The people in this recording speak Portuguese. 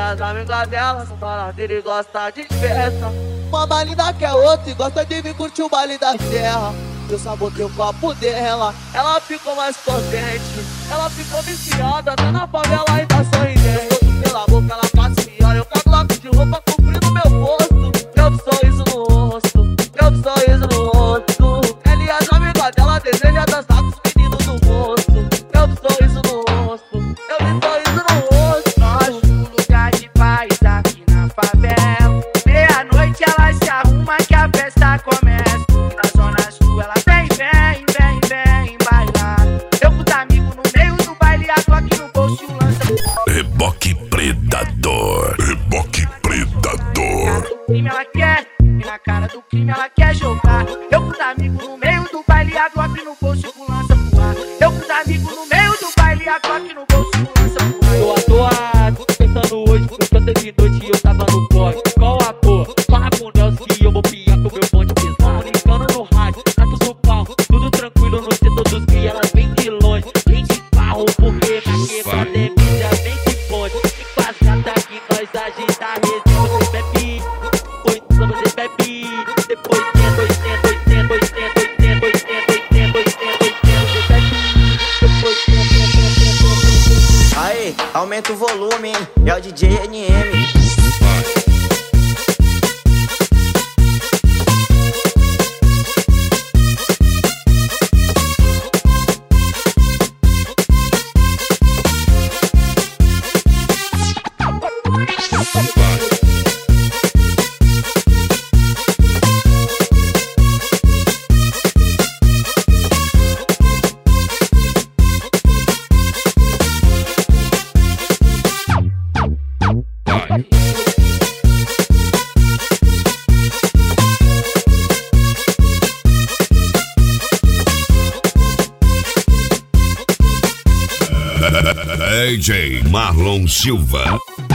as amigas dela são baladeira e gosta de festa. Uma linda que é outra e gosta de vir curtir o baile da terra. Eu sabotei o copo dela, ela ficou mais contente, ela ficou viciada, tá na favela e tá sorridente. pela boca ela passa e olha. Eu cago logo de roupa cobrindo meu rosto. Eu vi sorriso no rosto, eu vi sorriso no rosto. Ela e as amigas dela desejam dançar com os meninos no rosto. Eu vi sorriso no rosto, eu vi sorriso no rosto. Nós no lugar de paz aqui na favela. Meia-noite ela se arruma que a festa começa. Na zona sul ela vem bailar. Eu com os amigos no meio do baile, a Glock no bolso lança. Reboque Predador, Reboque Predador. Ela quer, e na cara do crime ela quer jogar. Eu com os amigos no meio do baile, a Glock no bolso com lança pro ar. Eu com os amigos no meio do baile, a Glock no bolso com lança pro ar. Tô atoado, pensando hoje, porque ontem de noite eu tava no corre. Qual a porra? Fala com o Nelson que eu vou piar com meu bonde pesado. Ligando no rádio, trato do pau, tudo tranquilo no setor dos que elas vêm de longe. Vem de carro, porque na quebrada é mídia, vem de bonde. E com as gatas que nós agita a resenha, você bebe, você bebe. Depois tenta, 80, 80, 80, 80, 80, 80, 80, 80, você bebe. Depois tenta. Aí, aumenta o volume, hein? É o DJ NM. DJ Marlon Silva.